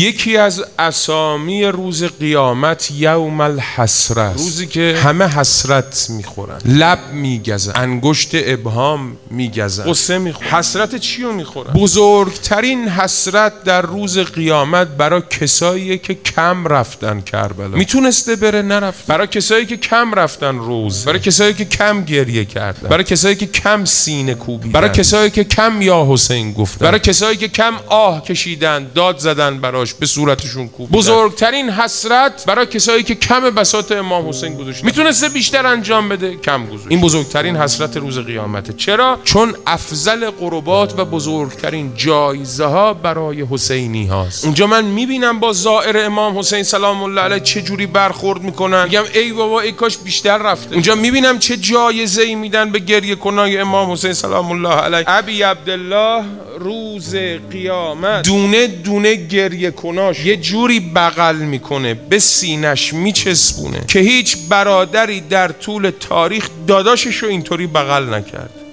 یکی از اسامی روز قیامت یوم الحسره، روزی که همه حسرت میخورن، لب میگزن، انگشت ابهام میگزن، قصه میخورن. حسرت چیو میخورن؟ بزرگترین حسرت در روز قیامت برای کسایی که کم رفتن کربلا، میتونسته بره نرفت، برای کسایی که کم رفتن روز، برای کسایی که کم گریه کردن، برای کسایی که کم سینه کوبیدن، برای کسایی که کم یا حسین گفتن، برای کسایی که کم آه کشیدن، داد زدن براش، به صورتشون کوبیدن. بزرگترین حسرت برای کسایی که کم بساط امام حسین گذاشتن، میتونسته بیشتر انجام بده، کم گذاشت. این بزرگترین حسرت روز قیامته. چرا؟ چون افضل قربات و بزرگترین جایزه ها برای حسینی هاست. اونجا من میبینم با زائر امام حسین سلام الله علیه چه جوری برخورد میکنن، میگم ای بابا ای کاش بیشتر رفته. اونجا میبینم چه جایزه ای میدن به گریه کنای امام حسین سلام الله علیه. ابی عبدالله روز قیامت دونه دونه گریه کناش یه جوری بغل میکنه، به سینش میچسبونه که هیچ برادری در طول تاریخ داداششو اینطوری بغل نکرد.